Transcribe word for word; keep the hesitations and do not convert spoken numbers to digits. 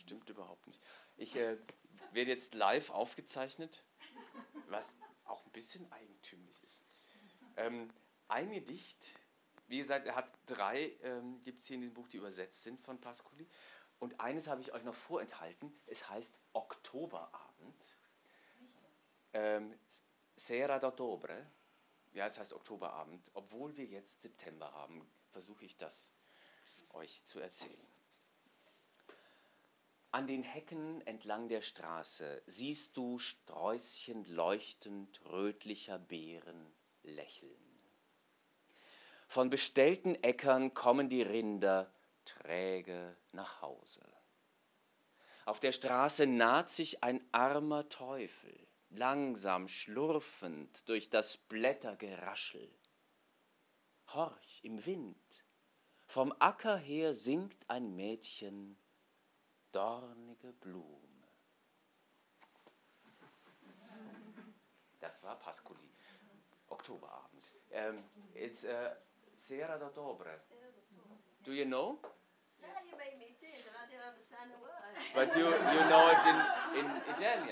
stimmt überhaupt nicht. Ich äh, werde jetzt live aufgezeichnet, was auch ein bisschen eigentümlich ist. Ähm, ein Gedicht, wie gesagt, er hat drei, ähm, gibt es hier in diesem Buch, die übersetzt sind von Pascoli. Und eines habe ich euch noch vorenthalten. Es heißt Oktoberabend. Ähm, Sera d'Ottobre. Ja, es heißt Oktoberabend. Obwohl wir jetzt September haben, versuche ich das euch zu erzählen. An den Hecken entlang der Straße siehst du Sträußchen leuchtend rötlicher Beeren lächeln. Von bestellten Äckern kommen die Rinder träge nach Hause. Auf der Straße naht sich ein armer Teufel, langsam schlurfend durch das Blättergeraschel. Horch, im Wind, vom Acker her singt ein Mädchen dornige Blume. Das war Pascoli. Oktoberabend. Um, it's uh, Sera d'Ottobre. Do you know? Yeah, you made me think, and I didn't understand the word. But you, you know it in, in Italian.